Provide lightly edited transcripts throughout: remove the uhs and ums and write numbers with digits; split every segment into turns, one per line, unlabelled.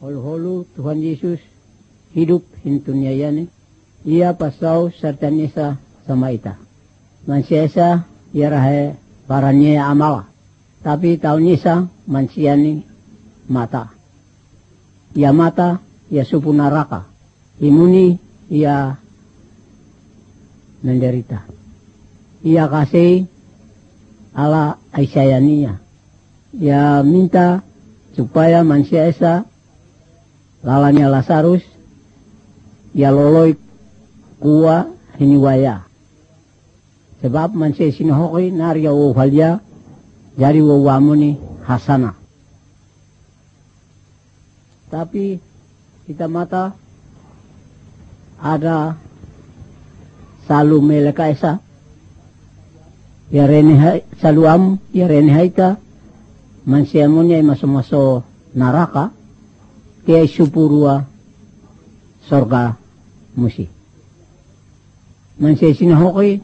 holu-holu Tuhan Yesus hidup di dunia ini. Ia pasau serta nisa sama ita. Manusia esa ia rahe baranya amala. Tapi tahu nisa manusia ni mata. Ia mata ia supu neraka. Imuni ia menderita. Ia kasih ala Aisyania. Ia minta supaya manusia esa lalanya Lazarus ia loloi kuwa hiniwaya. Sebab manusia sinohoi narya walia jadi wawamuni hasana. Tapi kita mata ada salu meleka esa. Ya rene salu am ya rene haita manusia munya masuk neraka ke supurua sorga musi. Manusia sinohoi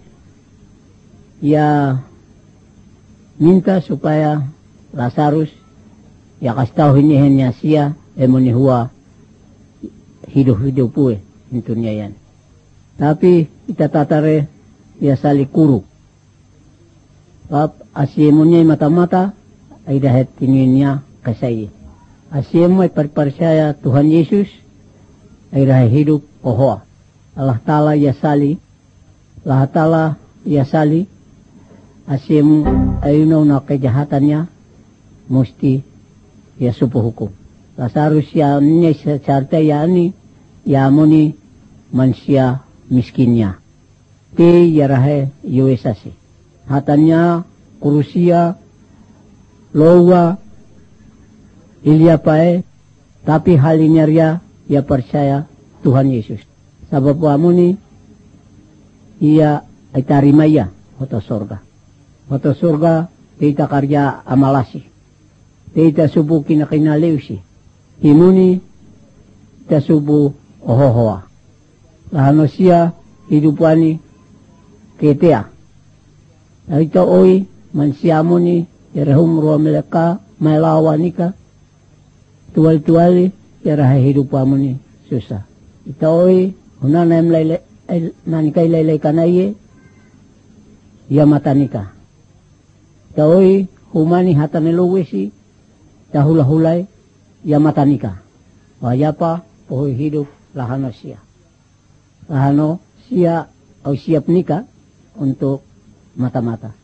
ya minta supaya Lazarus ya kasih tahu ini hanya sia emoni huwa hidup pue dunia yan. Tapi kita tatare ya salikuru. Bab asiemunya mata-mata ay dahet tininnya kasay. Asiemu ay percaya Tuhan Yesus ay dahet hidup kohoa. Allah Ta'ala ya sali. Allah Ta'ala ya sali. Asiemu ay na kejahatannya mesti ya supu hukum. Lazarus ya niya sarta ya ani ya amoni manusia miskinnya. Ti ya rahe yuesasi. Hatanya kurusia lowa iliapae tapi halinya ria ya percaya Tuhan Yesus. Sabab amoni ia itarima ya hoto sorga. Hoto sorga kita karya amalasi. Kita subuh kinakinaleusi. Imuni kita subuh ohohoa. Lahano siya hidupani ketea. Ito oi mansiamo ni yerahum ruwa meleka melawanika tual-tuali yerah hidupamu ni susah. Ito oi hunana nanikay laylay kanaye yamatanika. Ito oi humani hataneluwisi dahula-hulay yamatanika. Wayapa pohoy hidup lahano siya. Lahano siya o siap nikah untuk mata-mata.